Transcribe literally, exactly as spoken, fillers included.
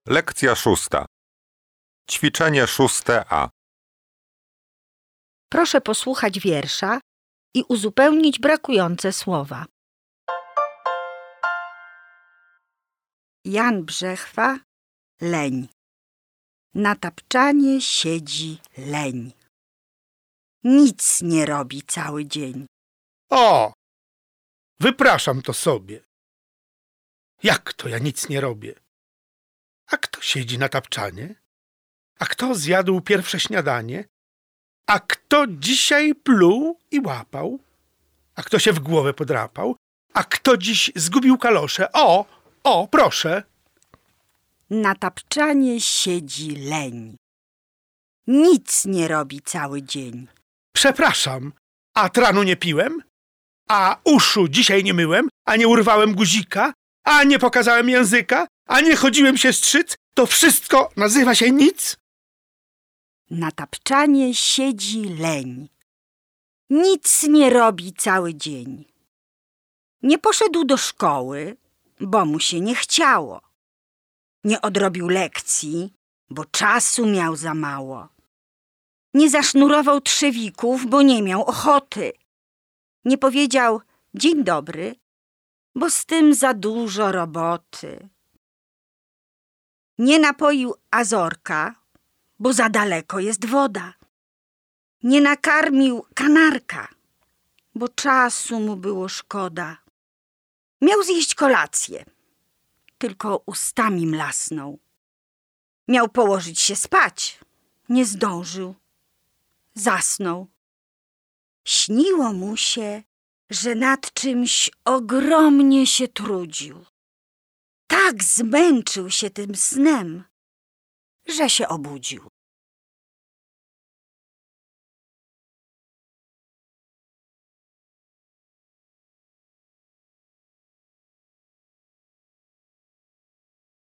Lekcja szósta. Ćwiczenie szóste A. Proszę posłuchać wiersza i uzupełnić brakujące słowa. Jan Brzechwa, leń. Na tapczanie siedzi leń. Nic nie robi cały dzień. O! Wypraszam to sobie. Jak to ja nic nie robię? A kto siedzi na tapczanie? A kto zjadł pierwsze śniadanie? A kto dzisiaj pluł i łapał? A kto się w głowę podrapał? A kto dziś zgubił kalosze? O! O, proszę! Na tapczanie siedzi leń. Nic nie robi cały dzień. Przepraszam, a tranu nie piłem? A uszu dzisiaj nie myłem? A nie urwałem guzika? A nie pokazałem języka? A nie chodziłem się strzyc? To wszystko nazywa się nic? Na tapczanie siedzi leń. Nic nie robi cały dzień. Nie poszedł do szkoły, bo mu się nie chciało. Nie odrobił lekcji, bo czasu miał za mało. Nie zasznurował trzewików, bo nie miał ochoty. Nie powiedział dzień dobry, bo z tym za dużo roboty. Nie napoił azorka, bo za daleko jest woda. Nie nakarmił kanarka, bo czasu mu było szkoda. Miał zjeść kolację, tylko ustami mlasnął. Miał położyć się spać, nie zdążył. Zasnął. Śniło mu się, że nad czymś ogromnie się trudził. Tak zmęczył się tym snem, że się obudził.